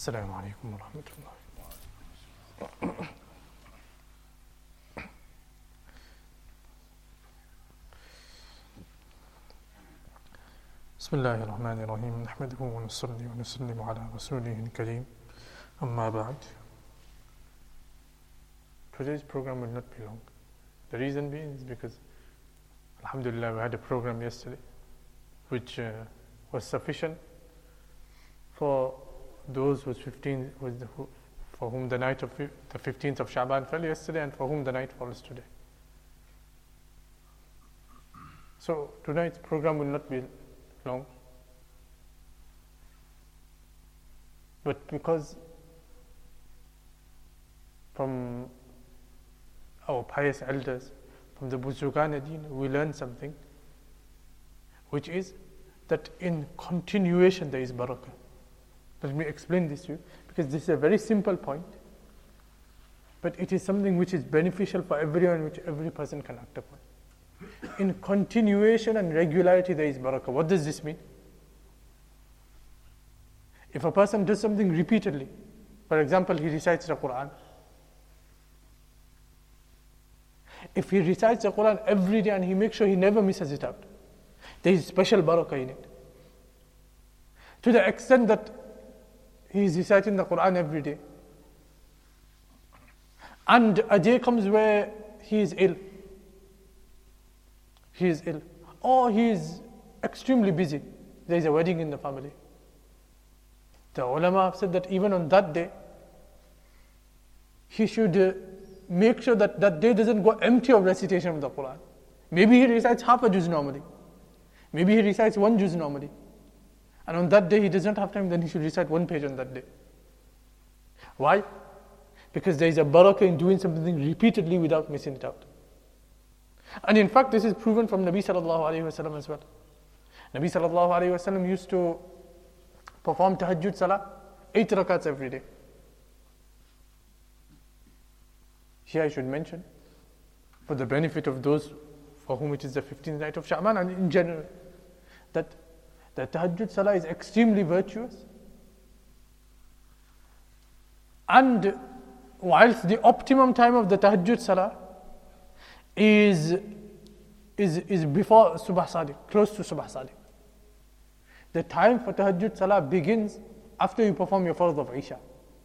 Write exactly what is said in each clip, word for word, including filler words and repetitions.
السلام عليكم ورحمة الله. بسم الله الرحمن الرحيم نحمده ونصلي ونسلم على رسوله الكريم أما بعد. Today's program will not be long. The reason being is because Alhamdulillah we had a program yesterday which uh, was sufficient for those whose fifteen was the, who, for whom the night of the fifteenth of Sha'ban fell yesterday and for whom the night falls today. So tonight's program will not be long, but because from our pious elders, from the Buzurgan Deen, we learn something, which is that in continuation there is barakah. Let me explain this to you, because this is a very simple point, but it is something which is beneficial for everyone, which every person can act upon. In continuation and regularity there is barakah. What does this mean? If a person does something repeatedly, for example, he recites the Quran. If he recites the Quran every day and he makes sure he never misses it out, there is special barakah in it. To the extent that he is reciting the Quran every day, and a day comes where he is ill, he is ill, or he is extremely busy, there is a wedding in the family. The ulama have said that even on that day, he should uh, make sure that that day doesn't go empty of recitation of the Quran. Maybe he recites half a juz normally. Maybe he recites one juz normally. And on that day he does not have time, then he should recite one page on that day. Why? Because there is a barakah in doing something repeatedly without missing it out. And in fact, this is proven from Nabi sallallahu alayhi wa sallam as well. Nabi sallallahu alayhi wa sallam used to perform tahajjud salah, eight rakats every day. Here I should mention, for the benefit of those for whom it is the fifteenth night of Sha'ban and in general, that the tahajjud salah is extremely virtuous. And whilst the optimum time of the tahajjud salah is, is, is before Subh Sadiq, close to Subh Sadiq, the time for tahajjud salah begins after you perform your fard of Isha.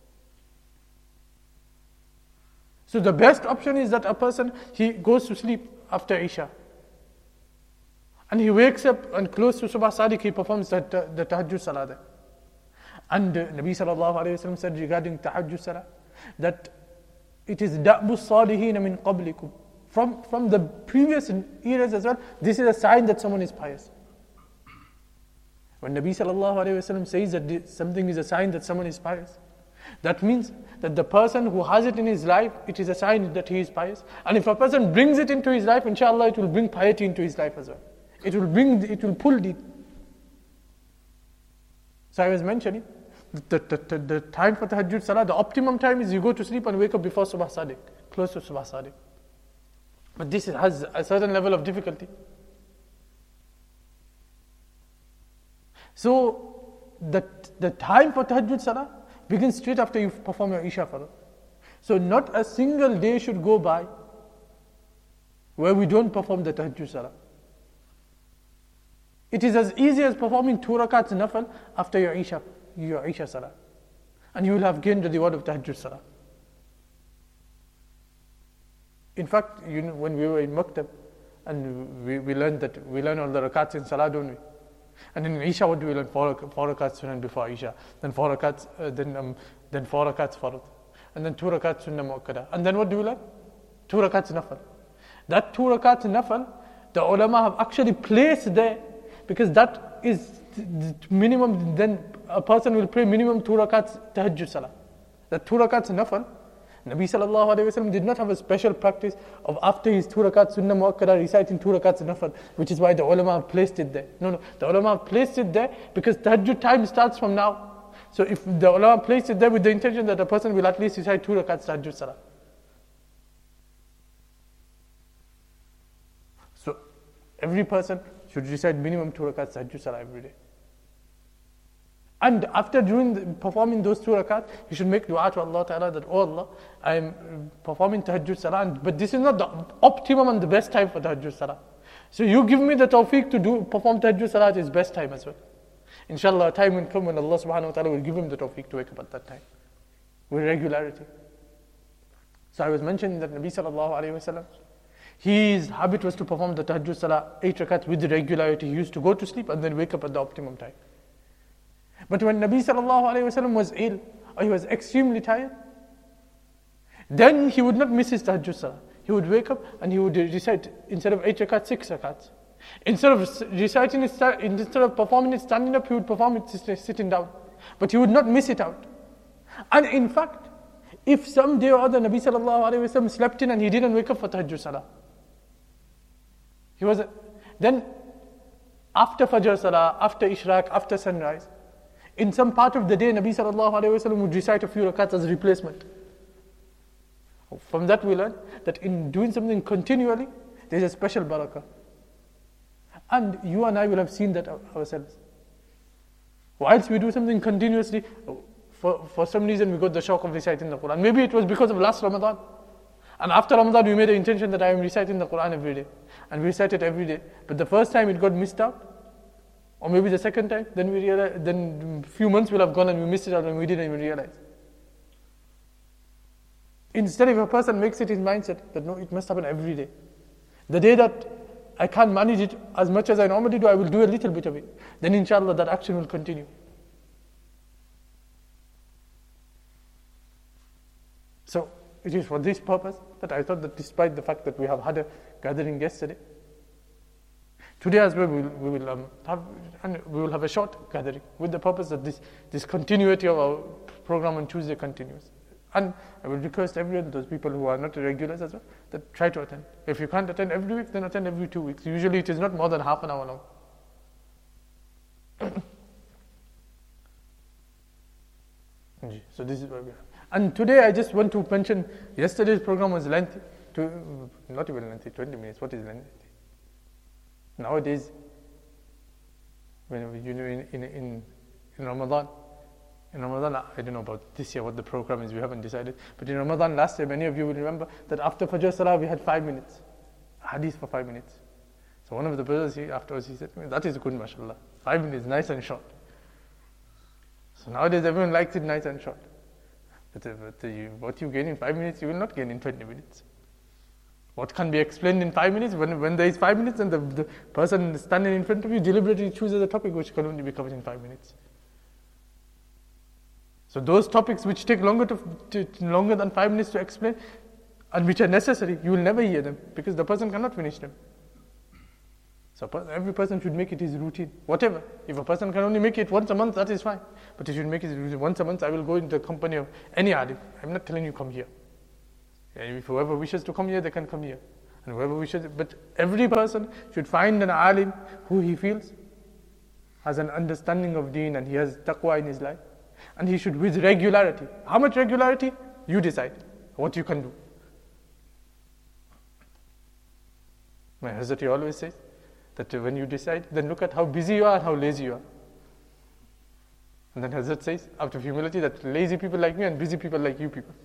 So the best option is that a person, he goes to sleep after Isha. And he wakes up and close to Subh Sadiq, he performs the, the tahajjud salah there. And uh, Nabi sallallahu alayhi wa sallam said regarding tahajjud salah, that it is da'bu salihin min qablikum. From, from the previous eras as well, this is a sign that someone is pious. When Nabi sallallahu alayhi wa sallam says that something is a sign that someone is pious, that means that the person who has it in his life, it is a sign that he is pious. And if a person brings it into his life, inshallah, it will bring piety into his life as well. It will bring, it will pull the. So I was mentioning, the, the, the, the time for tahajjud salah, the optimum time is you go to sleep and wake up before Subh Sadiq, close to Subh Sadiq. But this has a certain level of difficulty. So, the, the time for tahajjud salah begins straight after you perform your Isha Farad. So not a single day should go by where we don't perform the tahajjud salah. It is as easy as performing two rakats nafal after your Isha, your Isha salah. And you will have gained the reward of tahajjud salah. In fact, you know, when we were in Maktab, and we, we learned that, we learn all the rakats in salah, don't we? And in Isha, what do we learn? Four, four rakats sunnah before Isha, then four rakats, uh, then um, then four rakats farad, and then two rakats sunnah muakkada. And then what do we learn? Two rakats nafal. That two rakats nafal, the ulama have actually placed there, because that is the minimum, then a person will pray minimum two rakats tahajjud salah. That two rakats nafal, Nabi sallallahu alayhi wa sallam did not have a special practice of after his two rakats sunnah muakkada reciting two rakats nafal, which is why the ulama have placed it there. No, no, the ulama have placed it there because tahajjud time starts from now. So if the ulama placed it there with the intention that a person will at least recite two rakats tahajjud salah. So every person should recite minimum two rakats tahajjud salah every day. And after doing the, performing those two rakat, you should make dua to Allah Ta'ala that, oh Allah, I am performing tahajjud salah, but this is not the optimum and the best time for tahajjud salah. So you give me the tawfiq to do perform tahajjud salah at his best time as well. Inshallah, a time will come when Allah Subhanahu wa Ta'ala will give him the tawfiq to wake up at that time with regularity. So I was mentioning that Nabi Sallallahu Alaihi Wasallam, his habit was to perform the tahajjud salah eight rakats with regularity. He used to go to sleep and then wake up at the optimum time. But when Nabi Sallallahu Alaihi Wasallam was ill, or he was extremely tired, then he would not miss his tahajjud salah. He would wake up and he would recite, instead of eight rakats, six rakats. Instead of reciting it, instead of performing it standing up, he would perform it sitting down. But he would not miss it out. And in fact, if some day or other Nabi Sallallahu Alaihi Wasallam slept in and he didn't wake up for tahajjud salah, he was, then after Fajr salah, after Ishraq, after sunrise, in some part of the day, Nabi Sallallahu Alaihi Wasallam would recite a few rakats as a replacement. From that we learn that in doing something continually, there is a special barakah. And you and I will have seen that ourselves. Whilst we do something continuously, for, for some reason we got the shock of reciting the Quran. Maybe it was because of last Ramadan. And after Ramadan we made the intention that I am reciting the Quran every day. And we recite it every day. But the first time it got missed out. Or maybe the second time, then we realize, then a few months will have gone and we missed it out and we didn't even realize. Instead, if a person makes it his mindset that no, it must happen every day. The day that I can't manage it as much as I normally do, I will do a little bit of it. Then inshallah that action will continue. So it is for this purpose that I thought that despite the fact that we have had a gathering yesterday, today as well we will, we will um, have and we will have a short gathering with the purpose that this, this continuity of our program on Tuesday continues. And I will request everyone, those people who are not regulars as well, that try to attend. If you can't attend every week, then attend every two weeks. Usually it is not more than half an hour long. So this is where we are. And today I just want to mention, yesterday's program was lengthy, to, not even lengthy, twenty minutes. What is lengthy? Nowadays, when you know in, in, in, in Ramadan, In Ramadan, I don't know about this year what the program is, we haven't decided. But in Ramadan last year, many of you will remember that after Fajr Salah, we had five minutes. Hadith for five minutes. So one of the brothers, he, afterwards, he said, that is good, mashallah. Five minutes, nice and short. So nowadays, everyone likes it nice and short. But, uh, but uh, you, what you gain in five minutes, you will not gain in twenty minutes. What can be explained in five minutes? When, when there is five minutes, then the, the person standing in front of you deliberately chooses a topic which can only be covered in five minutes. So those topics which take longer to, to longer than five minutes to explain and which are necessary, you will never hear them because the person cannot finish them. So every person should make it his routine, whatever. If a person can only make it once a month, that is fine. But he should make it his routine. Once a month, I will go into the company of any alim. I'm not telling you come here. If whoever wishes to come here, they can come here. And whoever wishes, but every person should find an alim who he feels has an understanding of deen and he has taqwa in his life. And he should with regularity. How much regularity? You decide what you can do. My Hazrat always says that when you decide, then look at how busy you are and how lazy you are. And then Hazrat says, out of humility, that lazy people like me and busy people like you people.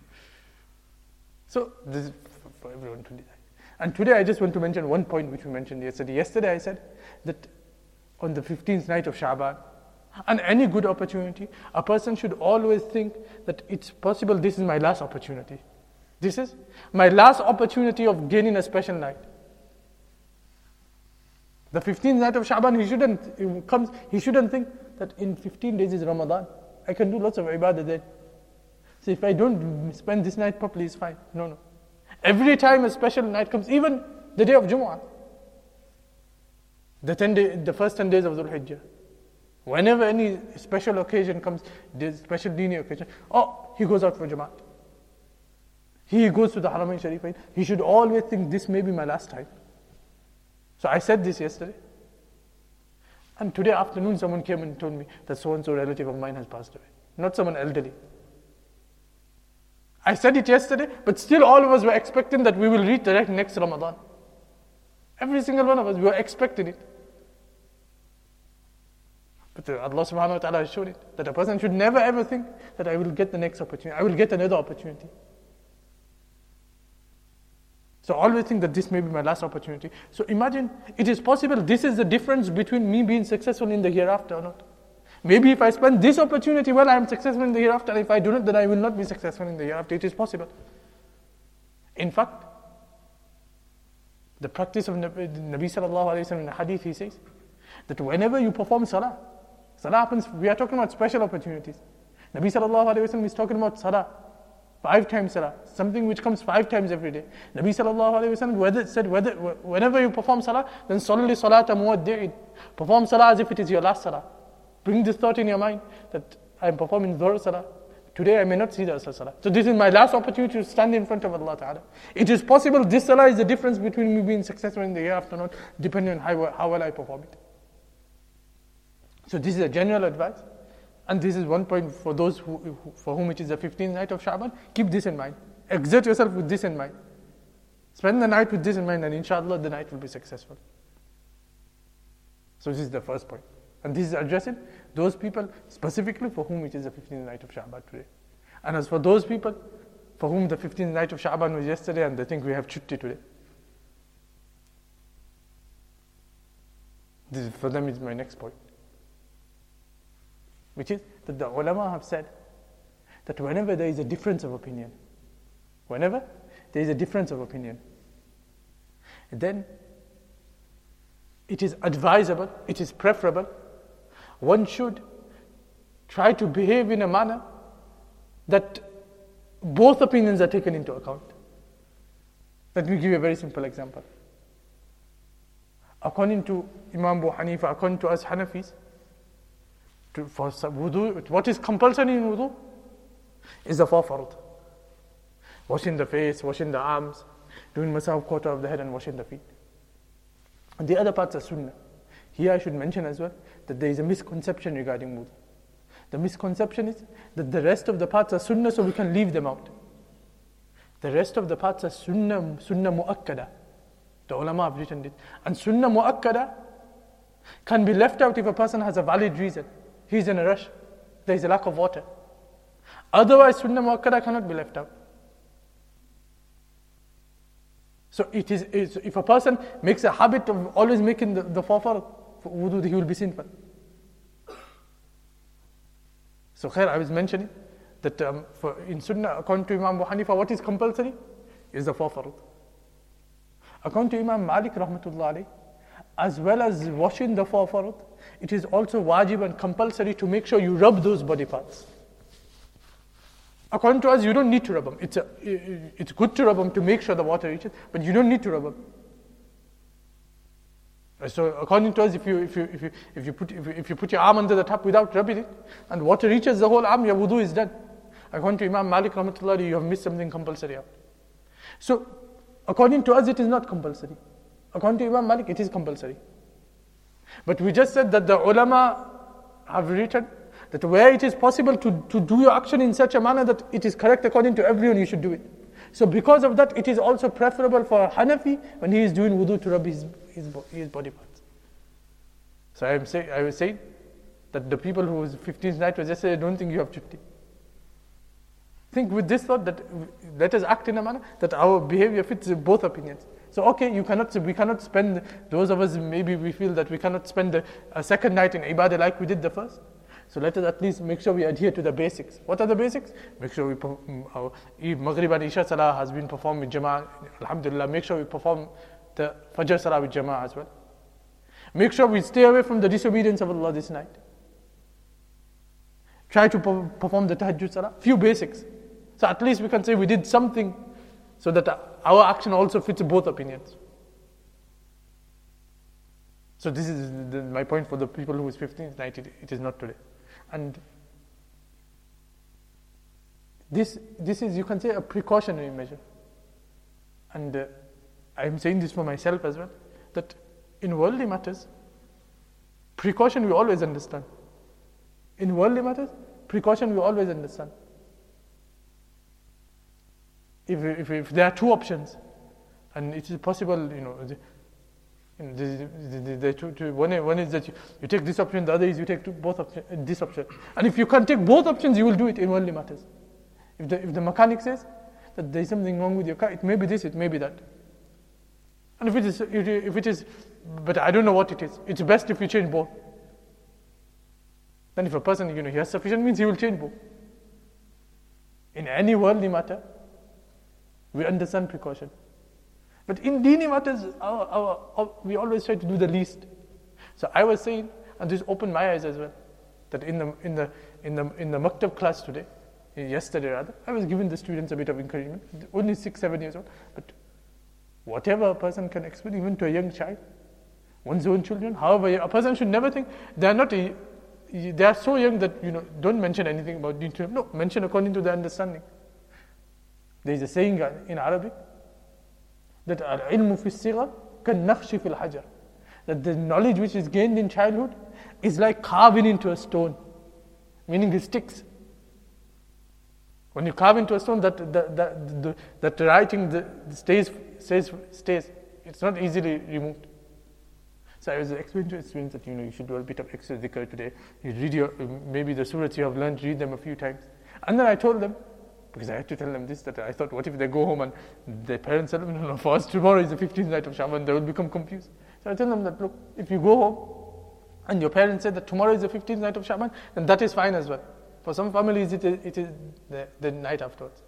So this is for everyone to decide. And today I just want to mention one point which we mentioned yesterday. Yesterday I said that on the fifteenth night of Sha'ban, and any good opportunity, a person should always think that it's possible this is my last opportunity. This is my last opportunity of gaining a special night. The fifteenth night of Sha'ban, he shouldn't it comes. He shouldn't think that in fifteen days is Ramadan. I can do lots of ibadah then. So if I don't spend this night properly, it's fine. No, no. Every time a special night comes, even the day of Jumu'ah, the ten day, the first ten days of Dhul Hijjah, whenever any special occasion comes, this special dini occasion, oh, he goes out for Jamaat. He goes to the Haramain Sharifain. He should always think this may be my last time. So I said this yesterday. And today afternoon someone came and told me that so-and-so relative of mine has passed away. Not someone elderly. I said it yesterday, but still all of us were expecting that we will reach the next Ramadan. Every single one of us, we were expecting it. But Allah subhanahu wa ta'ala has shown it, that a person should never ever think that I will get the next opportunity, I will get another opportunity. So always think that this may be my last opportunity. So imagine, it is possible this is the difference between me being successful in the hereafter or not. Maybe if I spend this opportunity well, I am successful in the hereafter. If I do not, then I will not be successful in the hereafter. It is possible. In fact, the practice of Nabi, Nabi sallallahu alayhi wa sallam in the hadith, he says that whenever you perform salah, salah happens, we are talking about special opportunities. Nabi sallallahu alayhi wa sallam is talking about salah, five times salah, something which comes five times every day. Nabi sallallahu alayhi wa sallam whether, said, whether, whenever you perform salah, then salli salata muwaddi'in. Perform salah as if it is your last salah. Bring this thought in your mind that I am performing Dhuhr salah. Today I may not see the Asr salah. So this is my last opportunity to stand in front of Allah Ta'ala. It is possible this salah is the difference between me being successful in the hereafter or not, depending on how, how well I perform it. So this is a general advice. And this is one point for those who, who, for whom it is the fifteenth night of Sha'ban. Keep this in mind. Exert yourself with this in mind. Spend the night with this in mind, and inshallah the night will be successful. So this is the first point. And this is addressing those people specifically for whom it is the fifteenth night of Sha'ban today. And as for those people for whom the fifteenth night of Sha'ban was yesterday and they think we have chutti today, this is, for them is my next point. Which is that the ulama have said that whenever there is a difference of opinion, whenever there is a difference of opinion, then it is advisable, it is preferable, one should try to behave in a manner that both opinions are taken into account. Let me give you a very simple example. According to Imam Abu Hanifa, according to us Hanafis, to, for wudu, what is compulsory in wudu is the four fard. Washing the face, washing the arms, doing masah quarter of the head and washing the feet. And the other parts are sunnah. Here I should mention as well that there is a misconception regarding wudu. The misconception is that the rest of the parts are sunnah, so we can leave them out. The rest of the parts are sunnah, sunnah mu'akkada. The ulama have written it. And sunnah mu'akkada can be left out if a person has a valid reason. He's in a rush. There is a lack of water. Otherwise, sunnah mu'akkada cannot be left out. So it is, if a person makes a habit of always making the, the four fard for wudu, he will be sinful. So khair, I was mentioning that um, for in Sunnah, according to Imam Abu Hanifa, what is compulsory is the four fard. According to Imam Malik rahmatullah alayh, as well as washing the four fard, it is also wajib and compulsory to make sure you rub those body parts. According to us, you don't need to rub them. It's, a, it's good to rub them to make sure the water reaches, but you don't need to rub them. So according to us, if you if you if you if you put if you, if you put your arm under the tap without rubbing it, and water reaches the whole arm, your wudu is done. According to Imam Malik rahmatullah, you have missed something compulsory out. So according to us, it is not compulsory. According to Imam Malik, it is compulsory. But we just said that the ulama have written that where it is possible to, to do your action in such a manner that it is correct according to everyone, you should do it. So because of that, it is also preferable for a Hanafi when he is doing wudu to rub his, his, his body parts. So I am say, I was saying that the people whose fifteenth night was yesterday don't think you have chutti. Think with this thought that let us act in a manner that our behavior fits both opinions. So okay, you cannot, we cannot spend, those of us maybe we feel that we cannot spend a, a second night in ibadah like we did the first. So let us at least make sure we adhere to the basics. What are the basics? Make sure we, our Maghrib and Isha Salah has been performed with Jama'ah. Alhamdulillah, make sure we perform the Fajr Salah with Jama'ah as well. Make sure we stay away from the disobedience of Allah this night. Try to perform the Tahajjud Salah. Few basics. So at least we can say we did something so that our action also fits both opinions. So this is the, my point for the people who is fifteenth night, it, it is not today. And this this is, you can say, a precautionary measure. And uh, I am saying this for myself as well, that in worldly matters, precaution we always understand. In worldly matters, precaution we always understand. If, if, if there are two options, and it is possible, you know, You know, the, the, the, the two, two, one, one is that you, you take this option, the other is you take two, both option, uh, this option. And if you can't take both options, you will do it in worldly matters. If the, if the mechanic says that there is something wrong with your car, it may be this, it may be that. And if it is, if it is, but I don't know what it is, it's best if you change both. Then if a person, you know, he has sufficient means, he will change both. In any worldly matter, we understand precaution. But in dini matters, our, our, our, we always try to do the least. So I was saying, and this opened my eyes as well, that in the in the in the in the maktab class today, yesterday rather, I was giving the students a bit of encouragement. Only six, seven years old, but whatever a person can expect, even to a young child, one's own children. However, a person should never think they are not. A, they are so young that, you know, don't mention anything about deen to them. No, mention according to their understanding. There is a saying in Arabic that al-ilmu fi as-sighar kan-nakhshi fi al-hajar, that the knowledge which is gained in childhood is like carving into a stone, meaning it sticks. When you carve into a stone, that that that, the, that writing the, stays stays stays. It's not easily removed. So I was explaining to students that, you know, you should do a bit of extra dhikr today. You read your, maybe the surahs you have learned, read them a few times. And then I told them, because I had to tell them this, that I thought, what if they go home and their parents tell them, no, no, for us tomorrow is the fifteenth night of Sha'ban, they will become confused. So I tell them that, look, if you go home and your parents say that tomorrow is the fifteenth night of Sha'ban, then that is fine as well. For some families, it is, it is the, the night afterwards.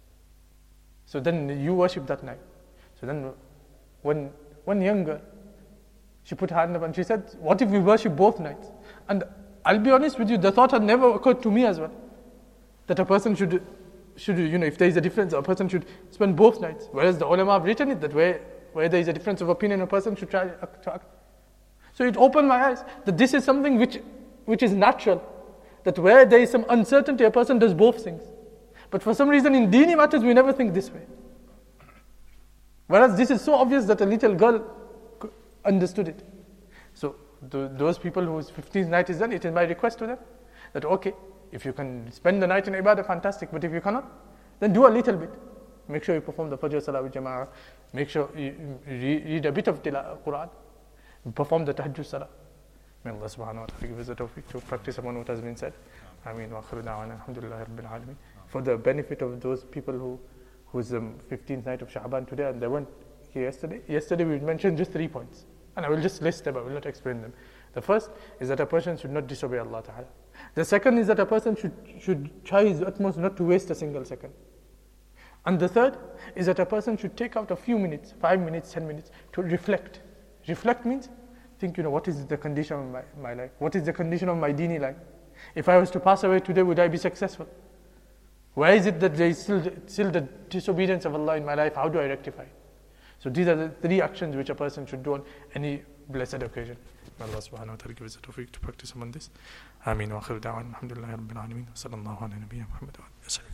So then you worship that night. So then when one young girl, she put her hand up and she said, what if we worship both nights? And I'll be honest with you, the thought had never occurred to me as well, that a person should, should you know, if there is a difference, a person should spend both nights. Whereas the ulama have written it, that where, where there is a difference of opinion, a person should try to act. So it opened my eyes, that this is something which, which is natural, that where there is some uncertainty, a person does both things. But for some reason in dini matters, we never think this way. Whereas this is so obvious that a little girl understood it. So th- those people whose fifteenth night is done, it is my request to them that, okay, if you can spend the night in ibadah, fantastic, but if you cannot, then do a little bit. Make sure you perform the Fajr Salah with Jama'ah, make sure you read a bit of Tila Quran, perform the Tahajjud Salah. May Allah subhanahu wa ta'ala give us the tawfiq to practice upon what has been said. Ameen wa akhiru da'wana alhamdulillahi rabbil alameen. For the benefit of those people who whose um, fifteenth night of Sha'ban today and they weren't here yesterday, yesterday we mentioned just three points. And I will just list them, I will not explain them. The first is that a person should not disobey Allah Ta'ala. The second is that a person should, should try his utmost not to waste a single second. And the third is that a person should take out a few minutes, five minutes, ten minutes, to reflect. Reflect means, think, you know, what is the condition of my, my life? What is the condition of my dini life? If I was to pass away today, would I be successful? Why is it that there is still, still the disobedience of Allah in my life? How do I rectify it? So these are the three actions which a person should do on any blessed occasion. May Allah subhanahu wa ta'ala give us the tawfiq to practice upon this. Ameen wa akhiru da'wan alhamdulillahi rabbil alameen wa sallallahu ala nabiyyina Muhammad wa alihi wa sallam.